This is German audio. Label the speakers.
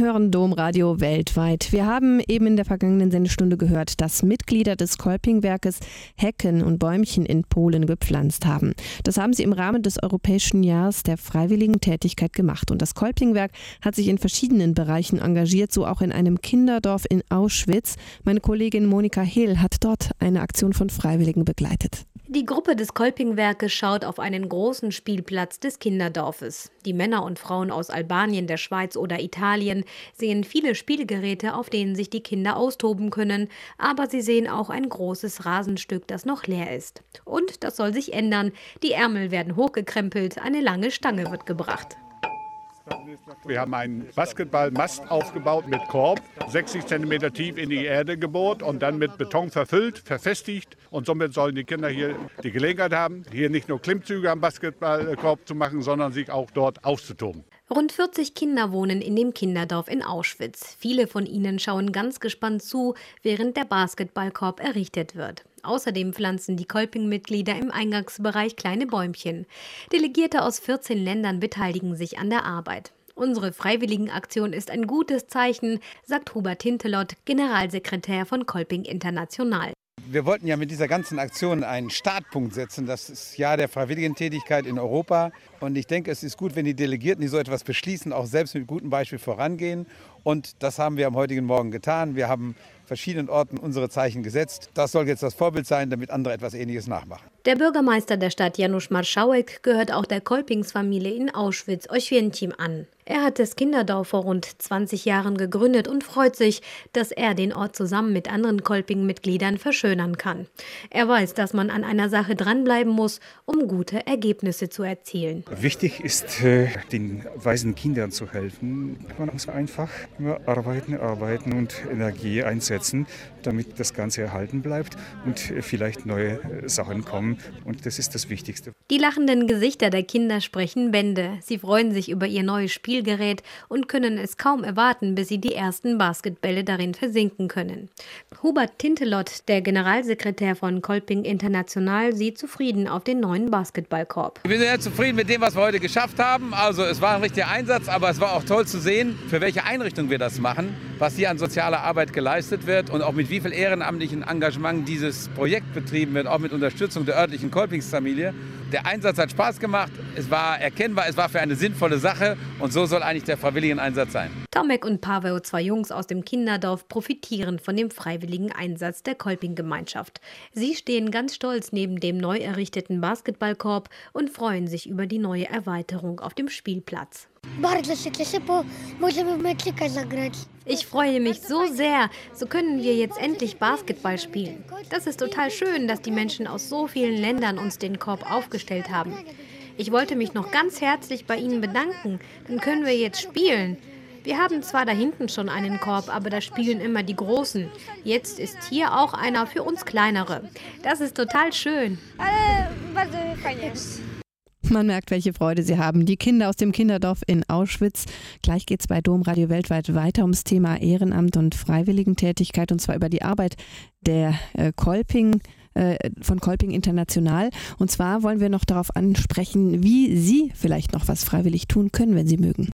Speaker 1: hören Domradio weltweit. Wir haben eben in der vergangenen Sendestunde gehört, dass Mitglieder des Kolpingwerkes Hecken und Bäumchen in Polen gepflanzt haben. Das haben sie im Rahmen des Europäischen Jahres der freiwilligen Tätigkeit gemacht. Und das Kolpingwerk hat sich in verschiedenen Bereichen engagiert, so auch in einem Kinderdorf in Auschwitz. Meine Kollegin Monika Hehl hat dort eine Aktion von Freiwilligen begleitet.
Speaker 2: Die Gruppe des Kolpingwerkes schaut auf einen großen Spielplatz des Kinderdorfes. Die Männer und Frauen aus Albanien, der Schweiz oder Italien sehen viele Spielgeräte, auf denen sich die Kinder austoben können, aber sie sehen auch ein großes Rasenstück, das noch leer ist. Und das soll sich ändern. Die Ärmel werden hochgekrempelt, eine lange Stange wird gebracht.
Speaker 3: Wir haben einen Basketballmast aufgebaut mit Korb, 60 cm tief in die Erde gebohrt und dann mit Beton verfüllt, verfestigt. Und somit sollen die Kinder hier die Gelegenheit haben, hier nicht nur Klimmzüge am Basketballkorb zu machen, sondern sich auch dort auszutoben.
Speaker 2: Rund 40 Kinder wohnen in dem Kinderdorf in Auschwitz. Viele von ihnen schauen ganz gespannt zu, während der Basketballkorb errichtet wird. Außerdem pflanzen die Kolping-Mitglieder im Eingangsbereich kleine Bäumchen. Delegierte aus 14 Ländern beteiligen sich an der Arbeit. Unsere Freiwilligenaktion ist ein gutes Zeichen, sagt Hubert Tintelot, Generalsekretär von Kolping International.
Speaker 4: Wir wollten ja mit dieser ganzen Aktion einen Startpunkt setzen. Das ist Jahr der Freiwilligentätigkeit in Europa. Und ich denke, es ist gut, wenn die Delegierten, die so etwas beschließen, auch selbst mit gutem Beispiel vorangehen. Und das haben wir am heutigen Morgen getan. Wir haben verschiedenen Orten unsere Zeichen gesetzt. Das soll jetzt das Vorbild sein, damit andere etwas Ähnliches nachmachen.
Speaker 2: Der Bürgermeister der Stadt Janusz Marszałek gehört auch der Kolpingsfamilie in Auschwitz-Oświęcim an. Er hat das Kinderdorf vor rund 20 Jahren gegründet und freut sich, dass er den Ort zusammen mit anderen Kolping-Mitgliedern verschönern kann. Er weiß, dass man an einer Sache dranbleiben muss, um gute Ergebnisse zu erzielen.
Speaker 5: Wichtig ist, den weisen Kindern zu helfen. Man muss einfach immer arbeiten und Energie einsetzen, damit das Ganze erhalten bleibt und vielleicht neue Sachen kommen. Und das ist das Wichtigste.
Speaker 2: Die lachenden Gesichter der Kinder sprechen Bände. Sie freuen sich über ihr neues Spielgerät und können es kaum erwarten, bis sie die ersten Basketbälle darin versinken können. Hubert Tintelot, der Generalsekretär von Kolping International, sieht zufrieden auf den neuen Basketballkorb.
Speaker 6: Wir sind sehr zufrieden mit dem, was wir heute geschafft haben. Also es war ein richtiger Einsatz, aber es war auch toll zu sehen, für welche Einrichtung wir das machen, was hier an sozialer Arbeit geleistet wird und auch mit wie viel ehrenamtlichen Engagement dieses Projekt betrieben wird, auch mit Unterstützung der örtlichen Kolpingsfamilie. Der Einsatz hat Spaß gemacht, es war erkennbar, es war für eine sinnvolle Sache und so soll eigentlich der Freiwilligeneinsatz sein.
Speaker 2: Tomek und Paweł, zwei Jungs aus dem Kinderdorf, profitieren von dem freiwilligen Einsatz der Kolping-Gemeinschaft. Sie stehen ganz stolz neben dem neu errichteten Basketballkorb und freuen sich über die neue Erweiterung auf dem Spielplatz. Ich freue mich so sehr, so können wir jetzt endlich Basketball spielen. Das ist total schön, dass die Menschen aus so vielen Ländern uns den Korb aufgestellt haben. Ich wollte mich noch ganz herzlich bei Ihnen bedanken, dann können wir jetzt spielen. Wir haben zwar da hinten schon einen Korb, aber da spielen immer die Großen. Jetzt ist hier auch einer für uns Kleinere. Das ist total schön.
Speaker 1: Man merkt, welche Freude sie haben. Die Kinder aus dem Kinderdorf in Auschwitz. Gleich geht es bei Domradio weltweit weiter ums Thema Ehrenamt und Freiwilligentätigkeit, und zwar über die Arbeit der von Kolping International. Und zwar wollen wir noch darauf ansprechen, wie Sie vielleicht noch was freiwillig tun können, wenn Sie mögen.